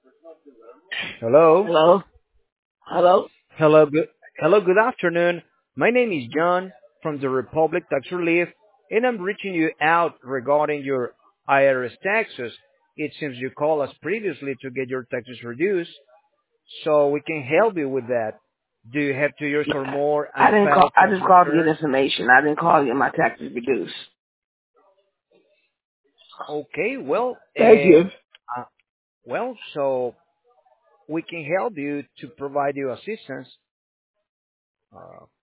Hello. Hello? Hello? Hello. Hello. Good afternoon. My name is John from the Republic Tax Relief, and I'm reaching you out regarding your IRS taxes. It seems you called us previously to get your taxes reduced, so we can help you with that. Do you have 2 years or more I didn't call. unfiled I tax just called to get returns? information. I didn't call to get my taxes reduced. Okay. Well, Thank you. so we can help you to provide you assistance.